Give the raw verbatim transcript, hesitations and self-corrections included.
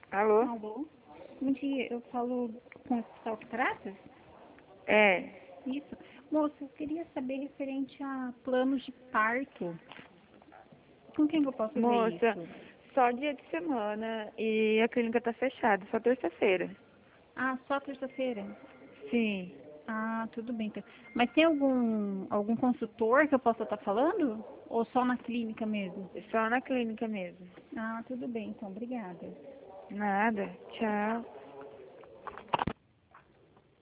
Alô? Alô? Bom dia, eu falo com o Hospital Cataratas? É, Isso. Moça, eu queria saber referente a planos de parto. Com quem que eu posso ver moça, isso? só dia de semana e a clínica tá fechada, só terça-feira. Ah, só terça-feira? Sim, Ah, tudo bem então. Mas tem algum, algum consultor que eu possa estar falando? Ou só na clínica mesmo? só na clínica mesmo. Ah, tudo bem então, obrigada. Nada, tchau.